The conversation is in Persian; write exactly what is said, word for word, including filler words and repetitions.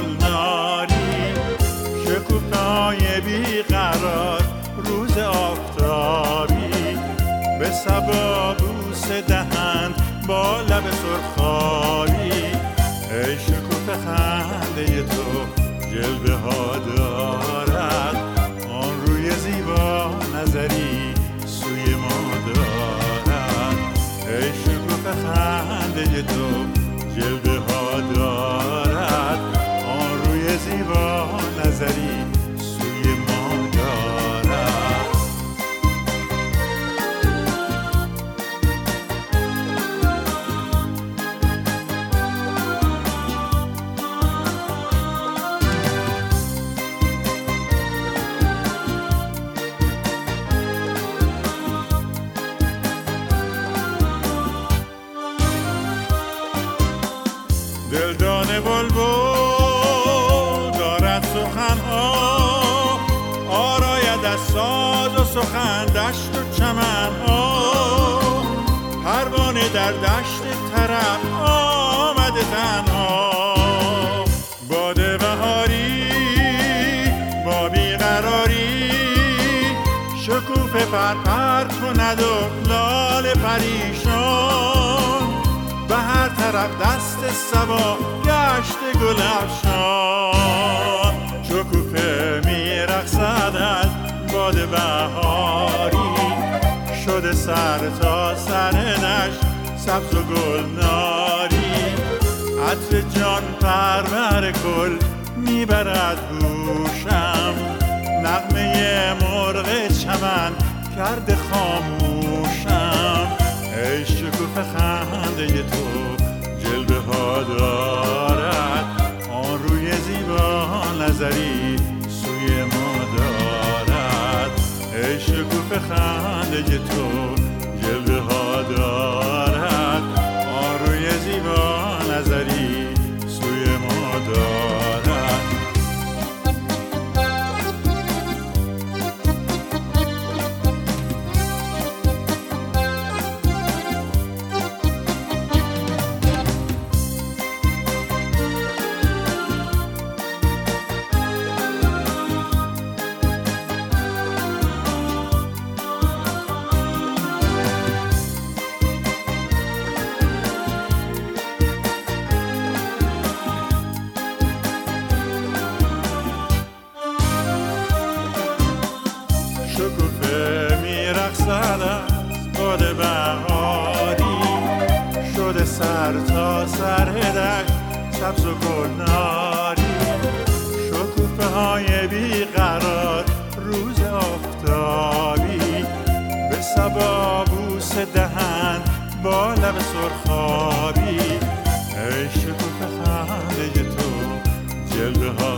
گلناری، شکوفه‌های بیقرار روز آفتابی، به صبا بوسه دهند با لب سرخابی. ای شکوفه خنده تو جلوه ها دارد، آن روی زیبا نظری سوی ما دارد. ای شکوفه خنده تو جلوه ها دارد، آن روی زیبا نظری سوی ما دارد. دلدان بلبل دارد سخنها، آراید از ساز و سخن دشت و چمنها. پروانه در دشت طرب آمده تنها، باد بهاری با بیقراری، شکوفه پرپر کند و لاله پریشان. به هر طرف دست صبا گشت گل افشان، شکوفه میرقصد از باد بهاری، شده سر تا سر دشت سبز و گلناری. عطر جان پرور گل میبرد گوشم، نغمه مرغ چمن کرده خاموشم. ای شکوفه خنده تو جلوه ها دارد، آن روی زیبا نظری سوی ما دارد. ای شکوفه خنده تو جلوه ها دارد، آن روی زیبا نظری سوی ما دارد. شکوفه میرقصد از باد بهاری، شده سر تا سر دشت سبز و گلناری. شکوفه های بیقرار روز آفتابی، به صبا بوسه دهند با لب سرخابی. ای شکوفه خنده تو جلوه ها